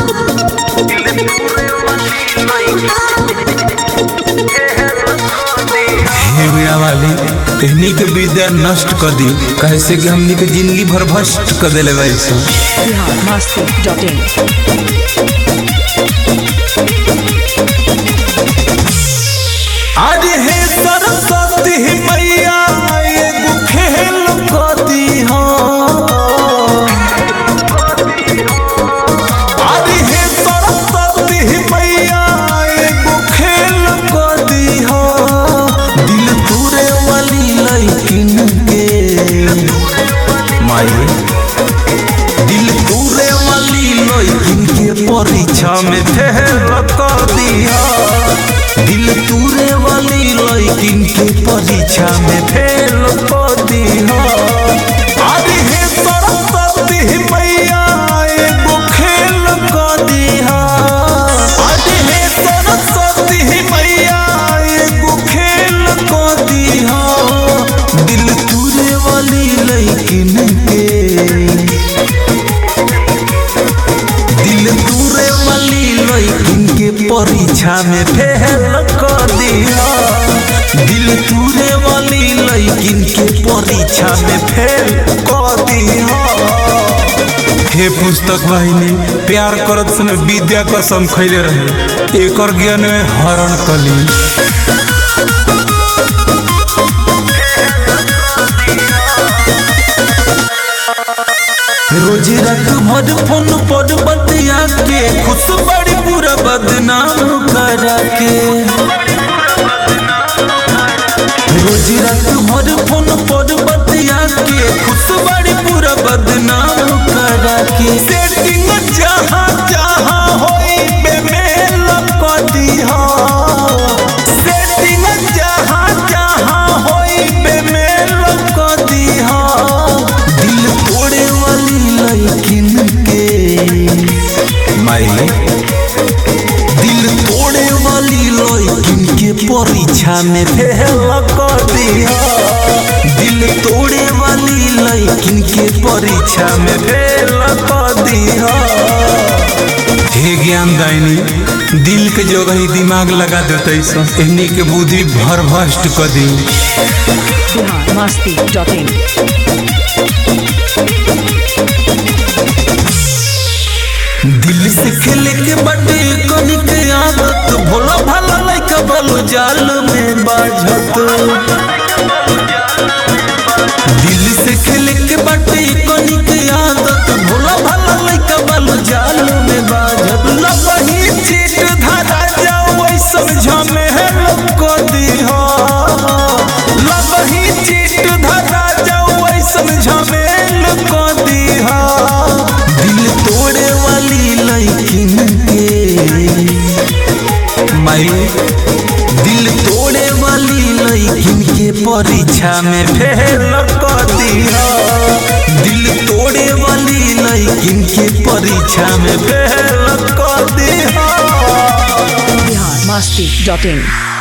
वाली कहनी के विद्या नष्ट कर दी कैसे कि हमनी के जिंदगी भर भ्रष्ट कर दिले वैसे आज हे सरस्वती मैया एगो खेल कर दी हो आज हे सरस्वती मैया एगो खेल कर दी हो दिल तूरे वाली लड़किन के माई दिल तूरे वाली लड़किन के परीक्षा में फेल कर दी हो दिल तूरे वाली लड़किन के परीक्षा में फेल कर दी हो आज हे सरस्वती मैया एगो खेल कर दी हो आज हे सरस्वती मैया एगो खेल कर दी हो दिल तूरे वाली लड़किन के दिल तूरे वाली लड़किन के परीक्षा में फेल कर दिया दिल तूरे वाली लड़किन के परीक्षा में फेल कर दिया। हे पुस्तक वाहिनी प्यार करत समय विद्या कसम खैले रहे एकर ज्ञान में हरण कली रोज रात भर फोन पर बतिया के खुश बड़ी पूरा बदनाम करा के रोज रात भर फोन पर बतिया के खुश बड़ी पूरा बदनाम करा के सेटिंग जहाँ जहाँ होई बेमेल कर दी हो सेटिंग जहाँ जहाँ होई बेमेल कर दी हो दिल तोड़े वाली लड़किन के माई दिल तोड़े वाली लड़किन के परीक्षा में फेल कर दिया दिल तोड़े वाली लड़किन के परीक्षा में फेल कर दिया। हे ज्ञान दायनी दिल के जगह ही दिमाग लगा देते इन्हीं के बुद्धि भर भ्रष्ट कर दी। दिल से खेले के बटे कनिक आदत भोला भाला लइका बालू जाल में बाझत दिल से खेले के बटे कनिक आदत भोला भाला लइका बालू जाल में बाझत लबही चीट धरा जाओ ऐसन झमेल कर दी हो लबही चीट धरा जाओ ऐसन झमेल कर दी हो दिल तोड़े वाली लड़किन के माई दिल तोड़े वाली लड़किन के परीक्षा में फेल कर दिया दिल तोड़े वाली लड़किन के परीक्षा में फेल कर दिया। biharmasti.in